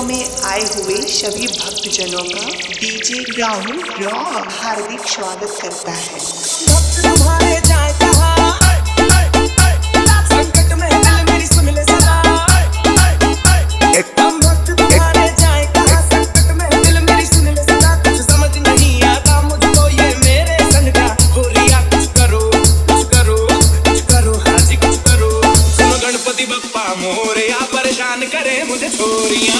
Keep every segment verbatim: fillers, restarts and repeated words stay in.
में आए हुए सभी भक्तजनों का डीजे राहुल रॉक हार्दिक स्वागत करता है। भक्त तुम्हारे जाए कहाँ, संकट में दिल मेरी सुन ले सदा। एकदम भक्त तुम्हारे जाए कहाँ, संकट में दिल मेरी सुन ले सदा। कुछ समझ नहीं आता मुझको ये मेरे संग का हो रिया। कुछ करो कुछ करो कुछ करो हाँ जी कुछ करो। सुनो गणपति बप्पा मोरया, परेशान करे मुझे छोरियां।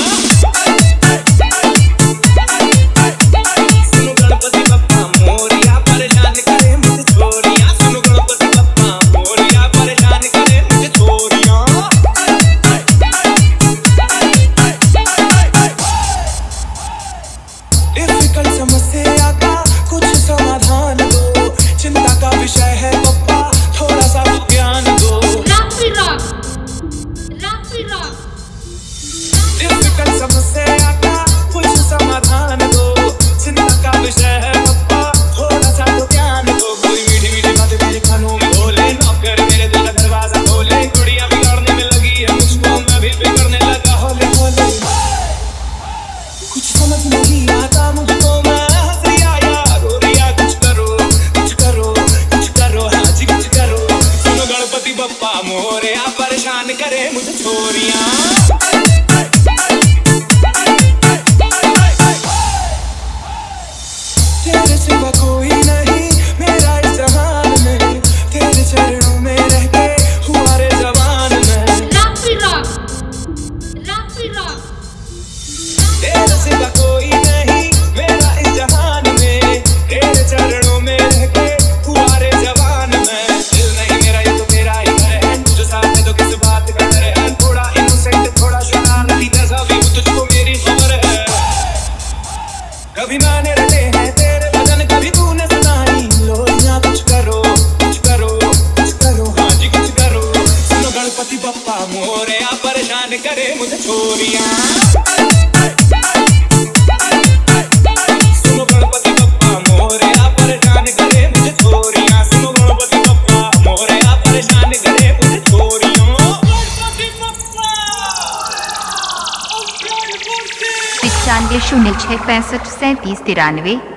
समस्या का कुछ समाधान दो, चिंता का विषय है पप्पा थोड़ा सा ज्ञान दो। डिफिकल्ट समस्या का कुछ समाधान दो, चिंता का विषय है पप्पा थोड़ा सा ज्ञान दो। कोई मीठी मीठी बातें मेरे कानों में बोले, नौकर मेरे दिल का दरवाजा खोले। गुड़िया बिगाड़ने में लगी है मुझको, मैं भी बिगड़ने लगा होले होले। कुछ समझ नहीं आता मुझको, बप्पा मोरया परेशान करे मुझे छोरियां। तेरे सिवा कोई नहीं मेरा इस जहान में, तेरे चरणों में रह के हुआ रे जवान में। तेरे सिवा कोई नहीं मेरा इस जहान में, तेरे चरणों में रह के हुआ रे जवान में। दिल नहीं मेरा ये तो तेरा ही है, जो साथ है तो किस बात का डर है। थोड़ा इनोसेंट थोड़ा शरारती जैसा भी हूँ तुझको मेरी खबर है। कभी मैंने रटे हैं तेरे भजन, कभी तूने सुनाई लोरियां। कुछ करो कुछ करो कुछ करो हाँ जी कुछ करो। सुनो गणपति बप्पा मोरया, परेशान करे मुझे छोरियां। सुनो गणपति बप्पा मोरया, परेशान करे मुझे छोरियां। सुनो गणपति बप्पा मोरया, परेशान करे मुझे छोरियां। पचानवे शून्य छः पैंसठ सैंतीस तिरानवे।